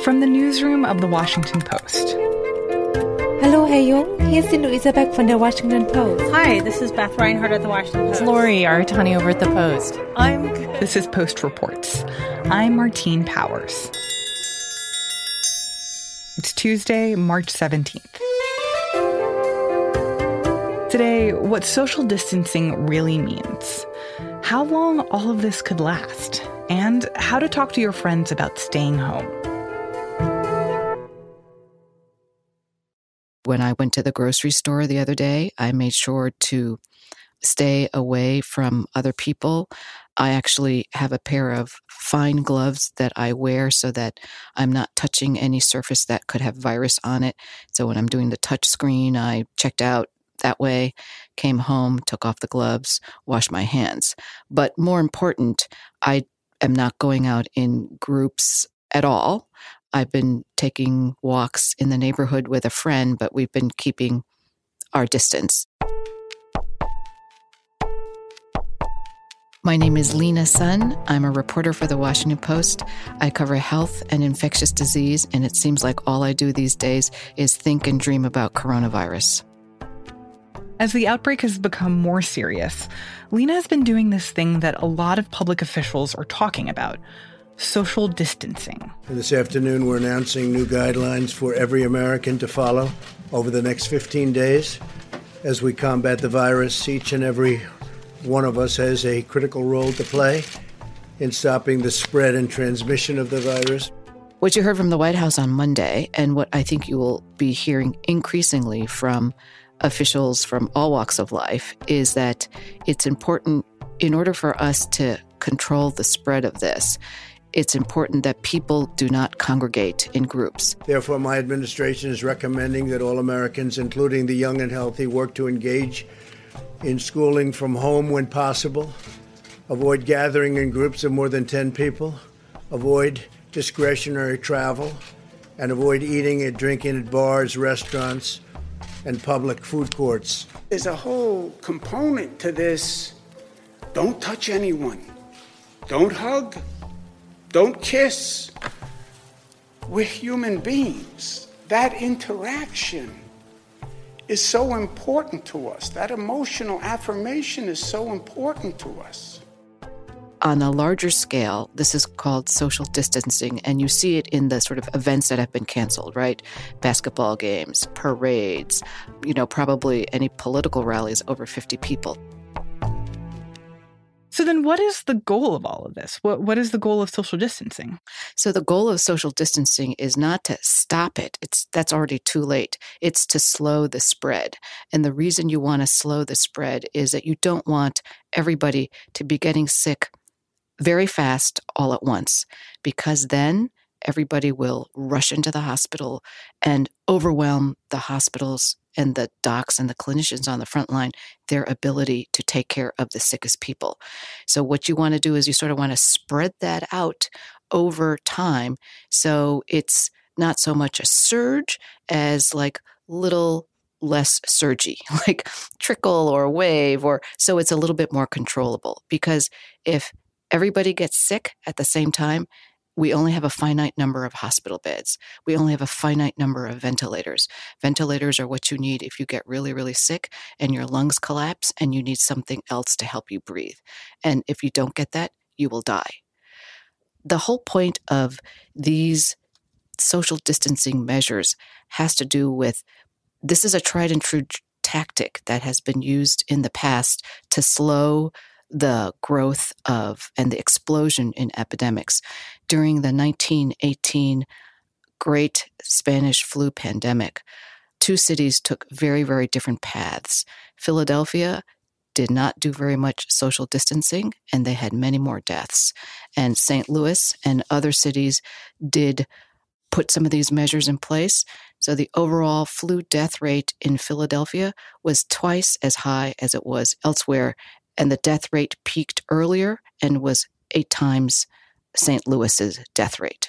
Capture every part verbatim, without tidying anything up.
From the newsroom of The Washington Post. Hallo, Herr Jung. Hier ist die Luisa Beck von der Washington Post. Hi, this is Beth Reinhardt at The Washington Post. It's Lori Aratani over at The Post. I'm good. This is Post Reports. I'm Martine Powers. It's Tuesday, March seventeenth. Today, what social distancing really means, how long all of this could last, and how to talk to your friends about staying home. When I went to the grocery store the other day, I made sure to stay away from other people. I actually have a pair of fine gloves that I wear so that I'm not touching any surface that could have virus on it. So when I'm doing the touch screen, I checked out that way, came home, took off the gloves, washed my hands. But more important, I am not going out in groups at all. I've been taking walks in the neighborhood with a friend, but we've been keeping our distance. My name is Lena Sun. I'm a reporter for The Washington Post. I cover health and infectious disease, and it seems like all I do these days is think and dream about coronavirus. As the outbreak has become more serious, Lena has been doing this thing that a lot of public officials are talking about: social distancing. And this afternoon, we're announcing new guidelines for every American to follow over the next fifteen days. As we combat the virus, each and every one of us has a critical role to play in stopping the spread and transmission of the virus. What you heard from the White House on Monday, and what I think you will be hearing increasingly from officials from all walks of life, is that it's important, in order for us to control the spread of this, it's important that people do not congregate in groups. Therefore, my administration is recommending that all Americans, including the young and healthy, work to engage in schooling from home when possible, avoid gathering in groups of more than ten people, avoid discretionary travel, and avoid eating and drinking at bars, restaurants, and public food courts. There's a whole component to this. Don't touch anyone. Don't hug. Don't kiss. We're human beings. That interaction is so important to us. That emotional affirmation is so important to us. On a larger scale, this is called social distancing, and you see it in the sort of events that have been canceled, right? Basketball games, parades, you know, probably any political rallies over fifty people. So then what is the goal of all of this? What What is the goal of social distancing? So the goal of social distancing is not to stop it. It's that's already too late. It's to slow the spread. And the reason you want to slow the spread is that you don't want everybody to be getting sick very fast all at once, because then everybody will rush into the hospital and overwhelm the hospitals and the docs and the clinicians on the front line, their ability to take care of the sickest people. So what you want to do is you sort of want to spread that out over time, so it's not so much a surge as like little less surgy, like trickle or wave, or so it's a little bit more controllable. Because if everybody gets sick at the same time, we only have a finite number of hospital beds. We only have a finite number of ventilators. Ventilators are what you need if you get really, really sick and your lungs collapse and you need something else to help you breathe. And if you don't get that, you will die. The whole point of these social distancing measures has to do with, this is a tried and true tactic that has been used in the past to slow the growth of and the explosion in epidemics. During the nineteen eighteen Great Spanish Flu pandemic, two cities took very, very different paths. Philadelphia did not do very much social distancing, and they had many more deaths. And Saint Louis and other cities did put some of these measures in place. So the overall flu death rate in Philadelphia was twice as high as it was elsewhere, and the death rate peaked earlier and was eight times Saint Louis's death rate.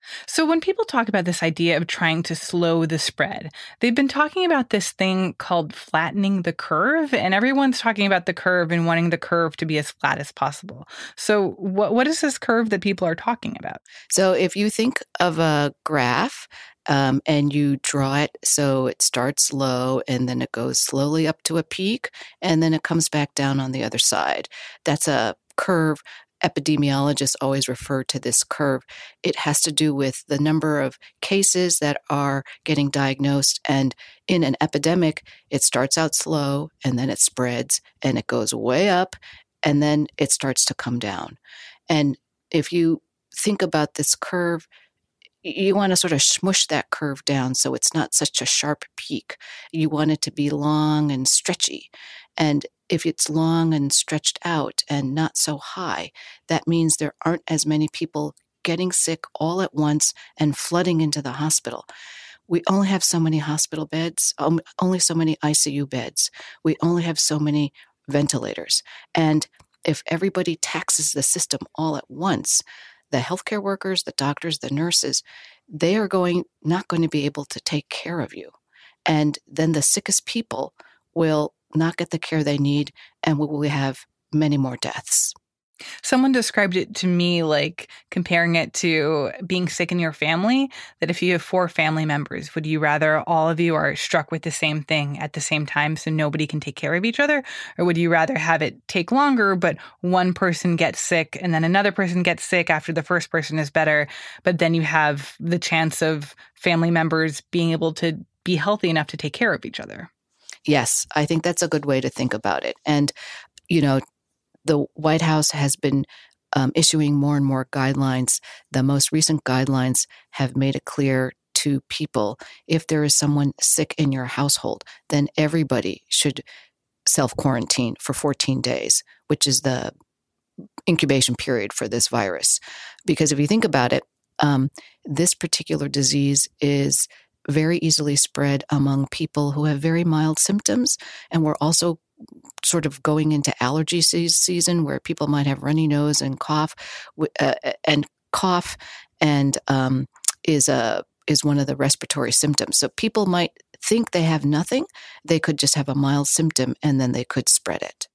So when people talk about this idea of trying to slow the spread, they've been talking about this thing called flattening the curve, and everyone's talking about the curve and wanting the curve to be as flat as possible. So what what is this curve that people are talking about? So if you think of a graph um, and you draw it so it starts low and then it goes slowly up to a peak and then it comes back down on the other side, that's a curve. Epidemiologists always refer to this curve. It has to do with the number of cases that are getting diagnosed. And in an epidemic, it starts out slow and then it spreads and it goes way up and then it starts to come down. And if you think about this curve, you want to sort of smush that curve down so it's not such a sharp peak. You want it to be long and stretchy. And if it's long and stretched out and not so high, that means there aren't as many people getting sick all at once and flooding into the hospital. We only have so many hospital beds, um, only so many I C U beds. We only have so many ventilators. And if everybody taxes the system all at once, the healthcare workers, the doctors, the nurses, they are going not going to be able to take care of you. And then the sickest people will not get the care they need, and we will have many more deaths. Someone described it to me like comparing it to being sick in your family, that if you have four family members, would you rather all of you are struck with the same thing at the same time so nobody can take care of each other? Or would you rather have it take longer, but one person gets sick and then another person gets sick after the first person is better, but then you have the chance of family members being able to be healthy enough to take care of each other? Yes, I think that's a good way to think about it. And, you know, the White House has been um, issuing more and more guidelines. The most recent guidelines have made it clear to people, if there is someone sick in your household, then everybody should self-quarantine for fourteen days, which is the incubation period for this virus. Because if you think about it, um, this particular disease is very easily spread among people who have very mild symptoms. And we're also sort of going into allergy season where people might have runny nose and cough, uh, and cough and um, is a is one of the respiratory symptoms. So people might think they have nothing. They could just have a mild symptom and then they could spread it.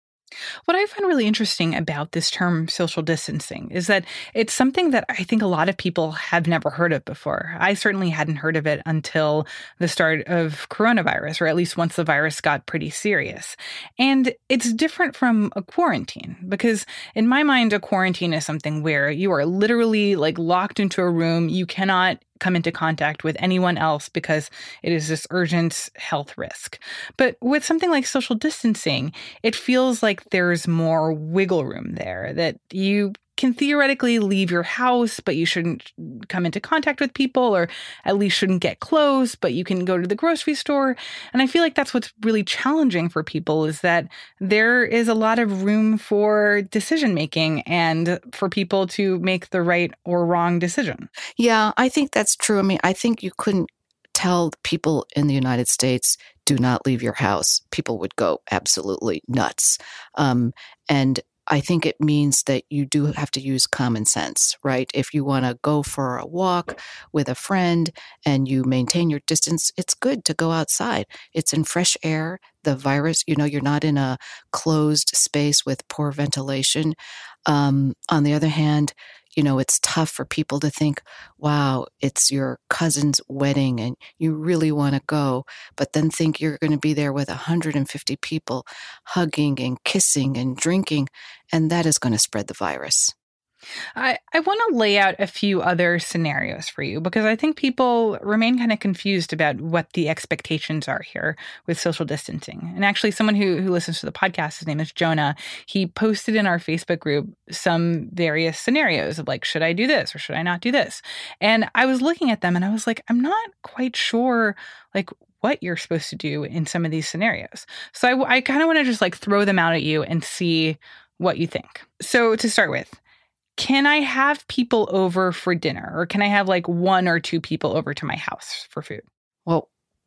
What I find really interesting about this term social distancing is that it's something that I think a lot of people have never heard of before. I certainly hadn't heard of it until the start of coronavirus, or at least once the virus got pretty serious. And it's different from a quarantine because in my mind, a quarantine is something where you are literally like locked into a room. You cannot come into contact with anyone else because it is this urgent health risk. But with something like social distancing, it feels like there's more wiggle room there, that you can theoretically leave your house, but you shouldn't come into contact with people, or at least shouldn't get close, but you can go to the grocery store. And I feel like that's what's really challenging for people, is that there is a lot of room for decision making and for people to make the right or wrong decision. Yeah, I think that's true. I mean, I think you couldn't tell people in the United States, do not leave your house. People would go absolutely nuts. Um, and I think it means that you do have to use common sense, right? If you want to go for a walk with a friend and you maintain your distance, it's good to go outside. It's in fresh air. The virus, you know, you're not in a closed space with poor ventilation. Um, on the other hand, you know, it's tough for people to think, wow, it's your cousin's wedding and you really want to go, but then think you're going to be there with one hundred fifty people hugging and kissing and drinking, and that is going to spread the virus. I, I want to lay out a few other scenarios for you because I think people remain kind of confused about what the expectations are here with social distancing. And actually, someone who, who listens to the podcast, his name is Jonah, he posted in our Facebook group some various scenarios of like, should I do this or should I not do this? And I was looking at them and I was like, I'm not quite sure like what you're supposed to do in some of these scenarios. So I, I kind of want to just like throw them out at you and see what you think. So to start with, can I have people over for dinner, or can I have like one or two people over to my house for food? Well,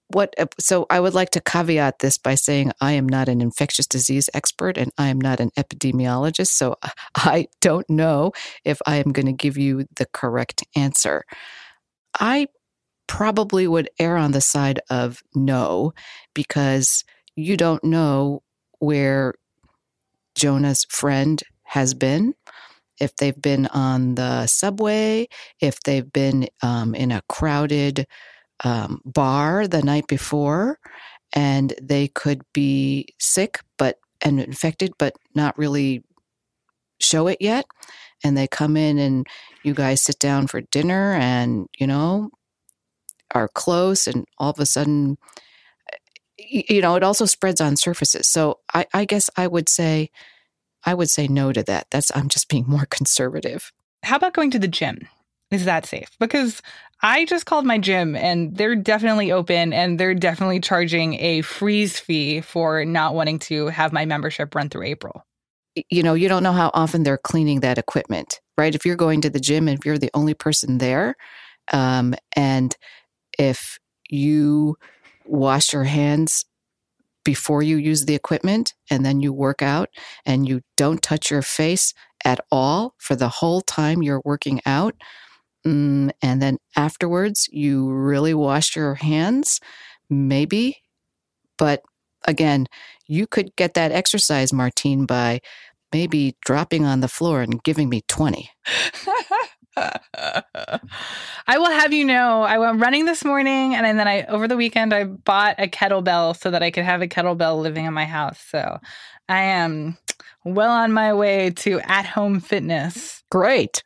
what? So I would like to caveat this by saying I am not an infectious disease expert and I am not an epidemiologist. So I don't know if I am going to give you the correct answer. I probably would err on the side of no, because you don't know where Jonah's friend has been, if they've been on the subway, if they've been um, in a crowded um, bar the night before, and they could be sick but and infected, but not really show it yet. And they come in and you guys sit down for dinner and, you know, are close, and all of a sudden, you know, it also spreads on surfaces. So I, I guess I would say, I would say no to that. That's, I'm just being more conservative. How about going to the gym? Is that safe? Because I just called my gym and they're definitely open and they're definitely charging a freeze fee for not wanting to have my membership run through April. You know, you don't know how often they're cleaning that equipment, right? If you're going to the gym and if you're the only person there, um, and if you wash your hands before you use the equipment and then you work out and you don't touch your face at all for the whole time you're working out, mm, and then afterwards you really wash your hands, maybe. But again, you could get that exercise, Martine, by maybe dropping on the floor and giving me twenty. I will have you know, I went running this morning, and then I over the weekend I bought a kettlebell so that I could have a kettlebell living in my house. So I am well on my way to at-home fitness. Great.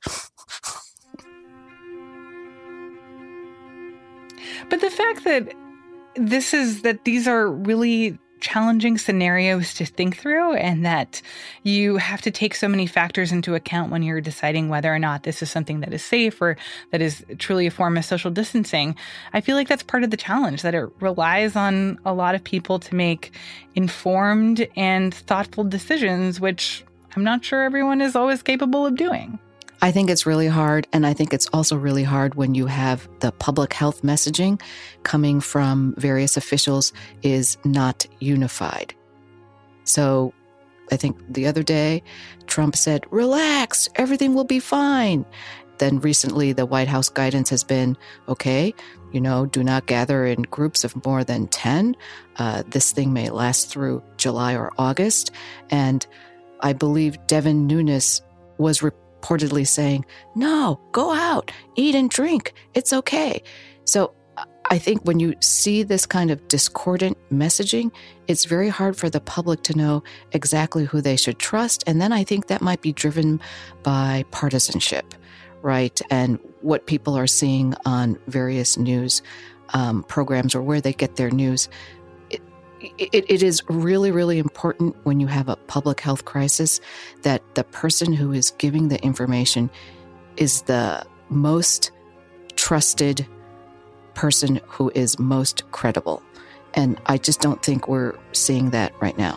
But the fact that this is that these are really challenging scenarios to think through, and that you have to take so many factors into account when you're deciding whether or not this is something that is safe or that is truly a form of social distancing. I feel like that's part of the challenge, that it relies on a lot of people to make informed and thoughtful decisions, which I'm not sure everyone is always capable of doing. I think it's really hard, and I think it's also really hard when you have the public health messaging coming from various officials is not unified. So I think the other day, Trump said, relax, everything will be fine. Then recently, the White House guidance has been, okay, you know, do not gather in groups of more than ten. Uh, this thing may last through July or August. And I believe Devin Nunes was reporting reportedly saying, no, go out, eat and drink. It's okay. So I think when you see this kind of discordant messaging, it's very hard for the public to know exactly who they should trust. And then I think that might be driven by partisanship, right? And what people are seeing on various news um, programs or where they get their news. It, it is really, really important when you have a public health crisis that the person who is giving the information is the most trusted person who is most credible. And I just don't think we're seeing that right now.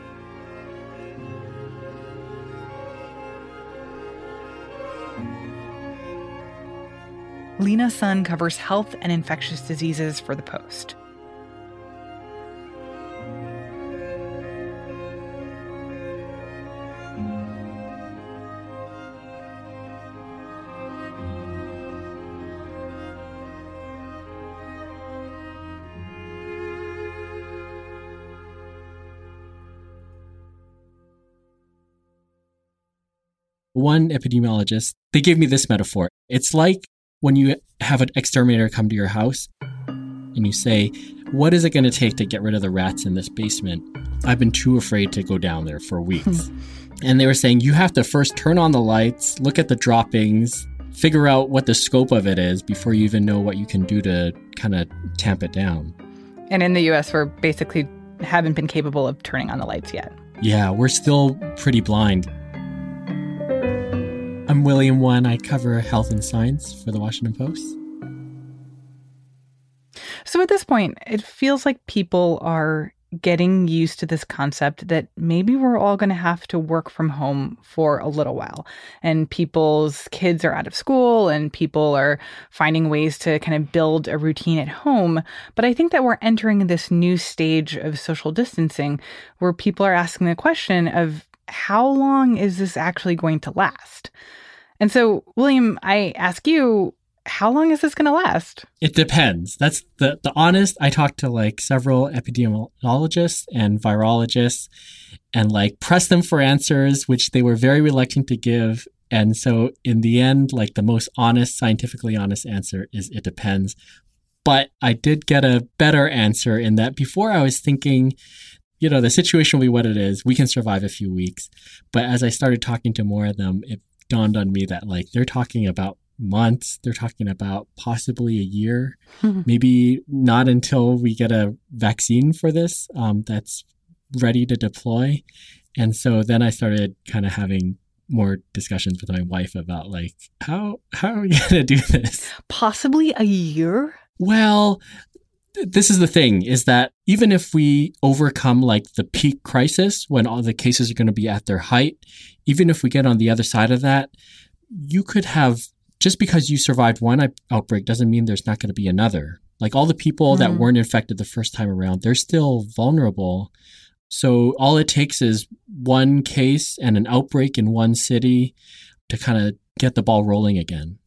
Lena Sun covers health and infectious diseases for The Post. One epidemiologist, they gave me this metaphor. It's like when you have an exterminator come to your house and you say, what is it going to take to get rid of the rats in this basement? I've been too afraid to go down there for weeks. And they were saying, you have to first turn on the lights, look at the droppings, figure out what the scope of it is before you even know what you can do to kind of tamp it down. And in the U S, we're basically haven't been capable of turning on the lights yet. Yeah, we're still pretty blind. I'm William Wen. I cover health and science for the Washington Post. So at this point, it feels like people are getting used to this concept that maybe we're all going to have to work from home for a little while. And people's kids are out of school and people are finding ways to kind of build a routine at home. But I think that we're entering this new stage of social distancing where people are asking the question of how long is this actually going to last? And so, William, I ask you, how long is this going to last? It depends. That's the, the honest. I talked to like several epidemiologists and virologists and like pressed them for answers, which they were very reluctant to give. And so in the end, like the most honest, scientifically honest answer is it depends. But I did get a better answer in that before I was thinking, you know, the situation will be what it is. We can survive a few weeks. But as I started talking to more of them, it dawned on me that like they're talking about months, they're talking about possibly a year, mm-hmm. maybe not until we get a vaccine for this um, that's ready to deploy. And so then I started kind of having more discussions with my wife about like, how how are we going to do this? Possibly a year? Well, this is the thing, is that even if we overcome like the peak crisis when all the cases are going to be at their height, even if we get on the other side of that, you could have, just because you survived one outbreak doesn't mean there's not going to be another. Like all the people mm-hmm. that weren't infected the first time around, they're still vulnerable. So all it takes is one case and an outbreak in one city to kind of get the ball rolling again.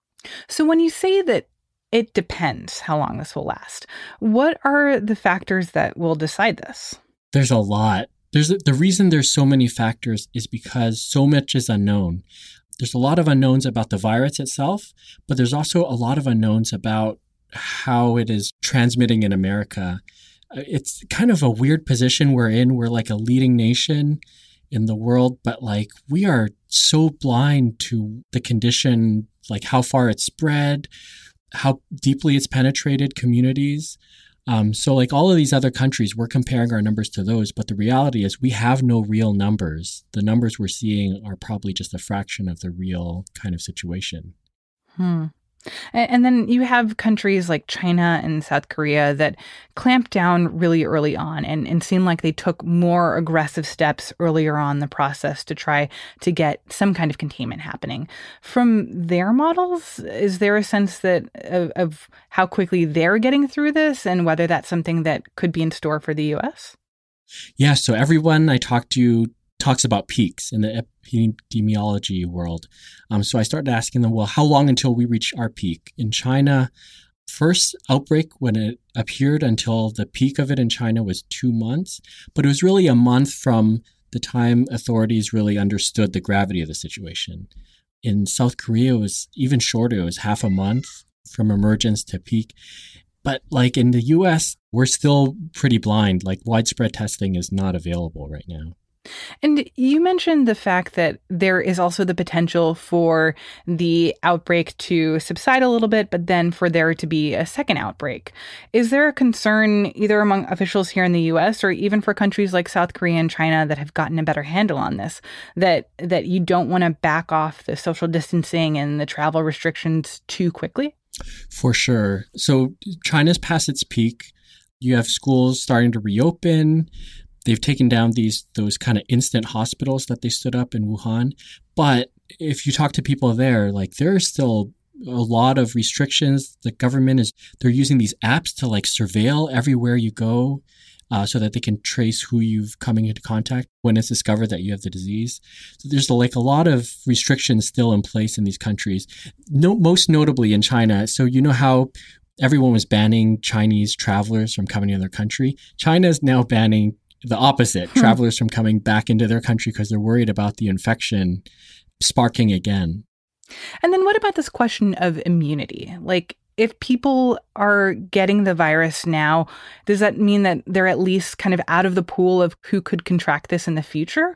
So when you say that it depends how long this will last, what are the factors that will decide this? There's a lot. There's the reason there's so many factors is because so much is unknown. There's a lot of unknowns about the virus itself, but there's also a lot of unknowns about how it is transmitting in America. It's kind of a weird position we're in. We're like a leading nation in the world, but like we are so blind to the condition, like how far it's spread, how deeply it's penetrated communities. Um, so like all of these other countries, we're comparing our numbers to those, but the reality is we have no real numbers. The numbers we're seeing are probably just a fraction of the real kind of situation. Hmm. And then you have countries like China and South Korea that clamped down really early on and, and seemed like they took more aggressive steps earlier on in the process to try to get some kind of containment happening. From their models, is there a sense that of, of how quickly they're getting through this and whether that's something that could be in store for the U S? Yeah, so everyone I talked to talks about peaks in the epidemiology world. Um, so I started asking them, well, how long until we reach our peak? In China, first outbreak when it appeared until the peak of it in China was two months, but it was really a month from the time authorities really understood the gravity of the situation. In South Korea, it was even shorter. It was half a month from emergence to peak. But like in the U S, we're still pretty blind. Like widespread testing is not available right now. And you mentioned the fact that there is also the potential for the outbreak to subside a little bit, but then for there to be a second outbreak. Is there a concern either among officials here in the U S or even for countries like South Korea and China that have gotten a better handle on this, that that you don't want to back off the social distancing and the travel restrictions too quickly? For sure. So China's past its peak. You have schools starting to reopen. They've taken down these those kind of instant hospitals that they stood up in Wuhan. But if you talk to people there, like there are still a lot of restrictions. The government is, they're using these apps to like surveil everywhere you go uh, so that they can trace who you've coming into contact when it's discovered that you have the disease. So there's like a lot of restrictions still in place in these countries, no, most notably in China. So you know how everyone was banning Chinese travelers from coming to their country? China is now banning the opposite, hmm. travelers from coming back into their country because they're worried about the infection sparking again. And then what about this question of immunity? Like, if people are getting the virus now, does that mean that they're at least kind of out of the pool of who could contract this in the future?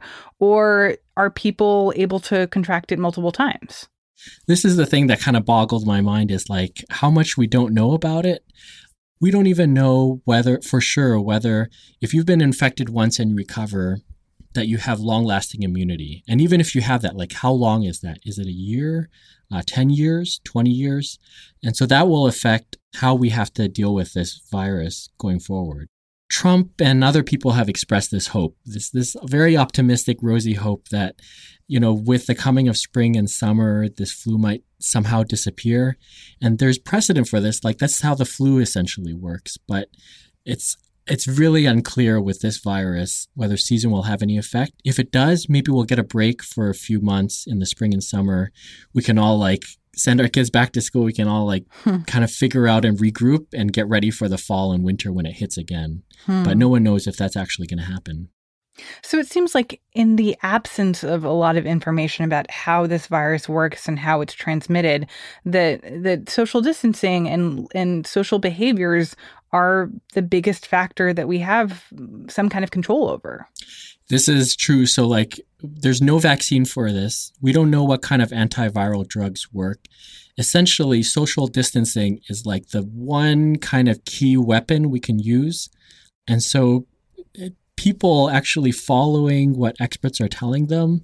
Or are people able to contract it multiple times? This is the thing that kind of boggled my mind, is like how much we don't know about it. We don't even know whether, for sure, whether if you've been infected once and you recover, that you have long-lasting immunity. And even if you have that, like how long is that? Is it a year, uh, ten years, twenty years? And so that will affect how we have to deal with this virus going forward. Trump and other people have expressed this hope, this this very optimistic, rosy hope that, you know, with the coming of spring and summer, this flu might somehow disappear. And there's precedent for this. Like, that's how the flu essentially works. But it's it's really unclear with this virus whether season will have any effect. If it does, maybe we'll get a break for a few months in the spring and summer. We can all like send our kids back to school. We can all like hmm. kind of figure out and regroup and get ready for the fall and winter when it hits again. Hmm. But no one knows if that's actually going to happen. So it seems like in the absence of a lot of information about how this virus works and how it's transmitted, that that social distancing and and social behaviors are the biggest factor that we have some kind of control over. This is true. So like there's no vaccine for this. We don't know what kind of antiviral drugs work. Essentially, social distancing is like the one kind of key weapon we can use. And so it, people actually following what experts are telling them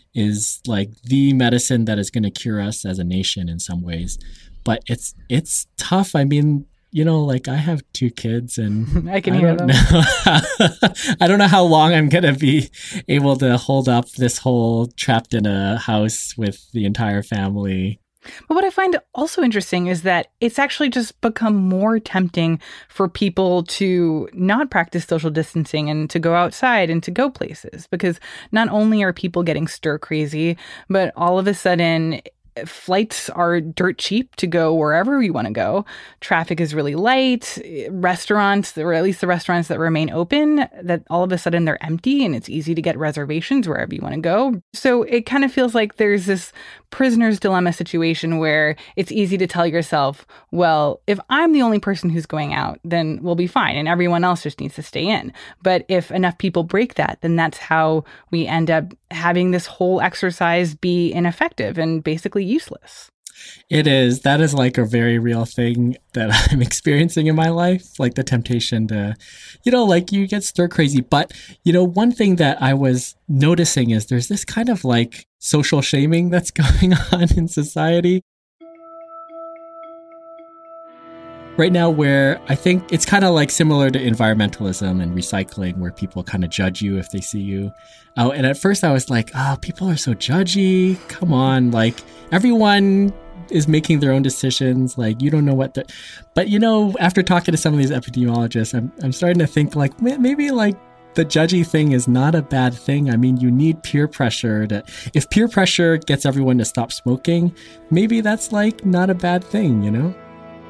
is like the medicine that is going to cure us as a nation in some ways. But it's it's tough. I mean, you know, like I have two kids and I can I hear don't them. Know, I don't know how long I'm going to be able to hold up this whole trapped in a house with the entire family. But what I find also interesting is that it's actually just become more tempting for people to not practice social distancing and to go outside and to go places, because not only are people getting stir crazy, but all of a sudden flights are dirt cheap to go wherever you want to go. Traffic is really light. Restaurants, or at least the restaurants that remain open, that all of a sudden they're empty and it's easy to get reservations wherever you want to go. So it kind of feels like there's this prisoner's dilemma situation where it's easy to tell yourself, well, if I'm the only person who's going out, then we'll be fine and everyone else just needs to stay in. But if enough people break that, then that's how we end up having this whole exercise be ineffective and basically useless. It is. That is like a very real thing that I'm experiencing in my life, like the temptation to, you know, like you get stir crazy. But, you know, one thing that I was noticing is there's this kind of like social shaming that's going on in society right now, where I think it's kind of like similar to environmentalism and recycling, where people kind of judge you if they see you out. And at first I was like, oh, people are so judgy. Come on. Like everyone is making their own decisions. Like you don't know what the, but you know, after talking to some of these epidemiologists, I'm, I'm starting to think like maybe like the judgy thing is not a bad thing. I mean, you need peer pressure to, if peer pressure gets everyone to stop smoking, maybe that's like not a bad thing, you know?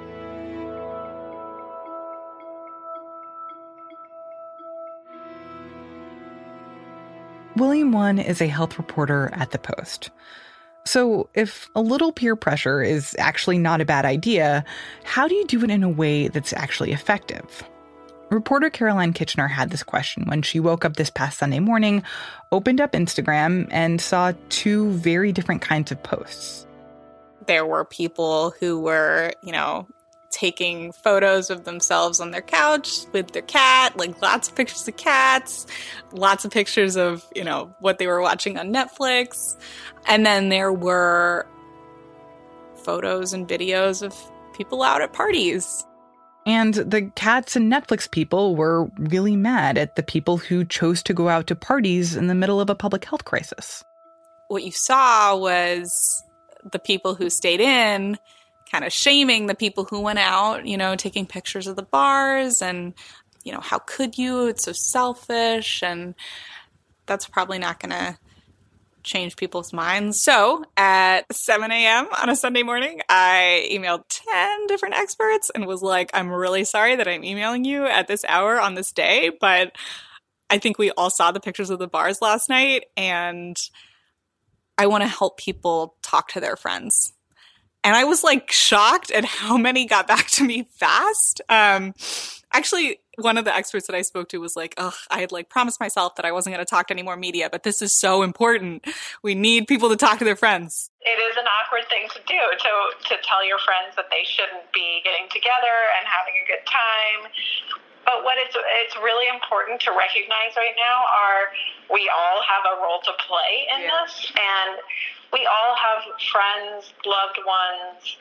William Won is a health reporter at The Post. So if a little peer pressure is actually not a bad idea, how do you do it in a way that's actually effective? Reporter Caroline Kitchener had this question when she woke up this past Sunday morning, opened up Instagram, and saw two very different kinds of posts. There were people who were, you know, taking photos of themselves on their couch with their cat, like lots of pictures of cats, lots of pictures of, you know, what they were watching on Netflix. And then there were photos and videos of people out at parties. And the cats and Netflix people were really mad at the people who chose to go out to parties in the middle of a public health crisis. What you saw was the people who stayed in kind of shaming the people who went out, you know, taking pictures of the bars and, you know, how could you? It's so selfish. And that's probably not going to change people's minds. So at seven a.m. on a Sunday morning, I emailed ten different experts and was like, I'm really sorry that I'm emailing you at this hour on this day, but I think we all saw the pictures of the bars last night and I want to help people talk to their friends. And I was like shocked at how many got back to me fast. Um, actually, one of the experts that I spoke to was like, ugh, I had like promised myself that I wasn't going to talk to any more media, but this is so important. We need people to talk to their friends. It is an awkward thing to do, to to tell your friends that they shouldn't be getting together and having a good time. But what it's, it's really important to recognize right now are we all have a role to play in yeah. this. And we all have friends, loved ones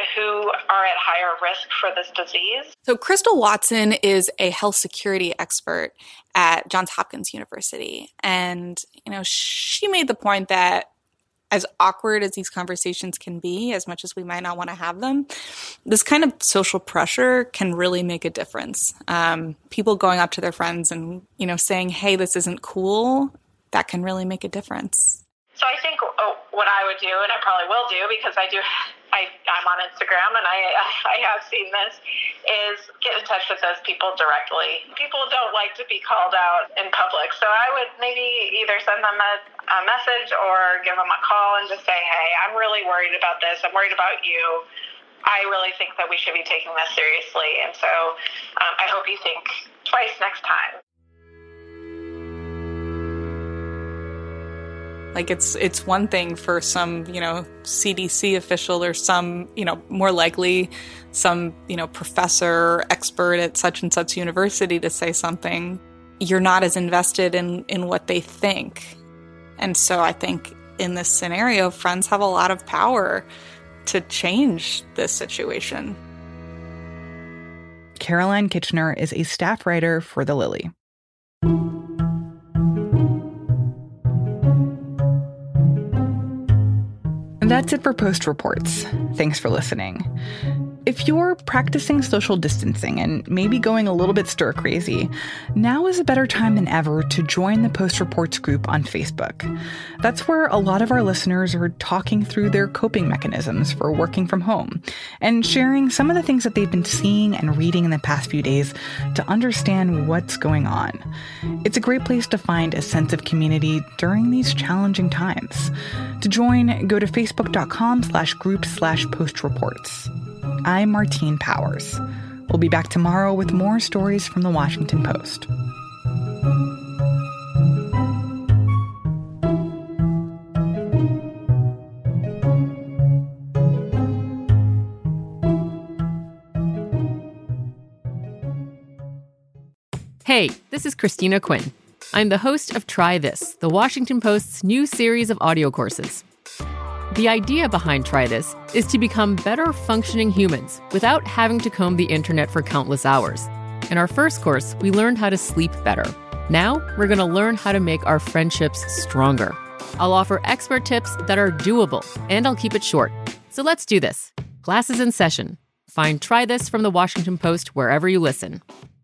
who are at higher risk for this disease. So Crystal Watson is a health security expert at Johns Hopkins University. And, you know, she made the point that as awkward as these conversations can be, as much as we might not want to have them, this kind of social pressure can really make a difference. Um, people going up to their friends and, you know, saying, hey, this isn't cool, that can really make a difference. So I think oh, what I would do, and I probably will do because I do, I, I'm on Instagram and I, I have seen this, is get in touch with those people directly. People don't like to be called out in public. So I would maybe either send them a, a message or give them a call and just say, hey, I'm really worried about this. I'm worried about you. I really think that we should be taking this seriously. And so um, I hope you think twice next time. Like it's it's one thing for some, you know, C D C official or some, you know, more likely some, you know, professor, expert at such and such university to say something. You're not as invested in, in what they think. And so I think in this scenario, friends have a lot of power to change this situation. Caroline Kitchener is a staff writer for The Lily. That's it for Post Reports. Thanks for listening. If you're practicing social distancing and maybe going a little bit stir crazy, now is a better time than ever to join the Post Reports group on Facebook. That's where a lot of our listeners are talking through their coping mechanisms for working from home and sharing some of the things that they've been seeing and reading in the past few days to understand what's going on. It's a great place to find a sense of community during these challenging times. To join, go to facebook.com slash group slash post reports. I'm Martine Powers. We'll be back tomorrow with more stories from the Washington Post. Hey, this is Christina Quinn. I'm the host of Try This, the Washington Post's new series of audio courses. The idea behind Try This is to become better functioning humans without having to comb the internet for countless hours. In our first course, we learned how to sleep better. Now, we're going to learn how to make our friendships stronger. I'll offer expert tips that are doable, and I'll keep it short. So let's do this. Class is in session. Find Try This from the Washington Post wherever you listen.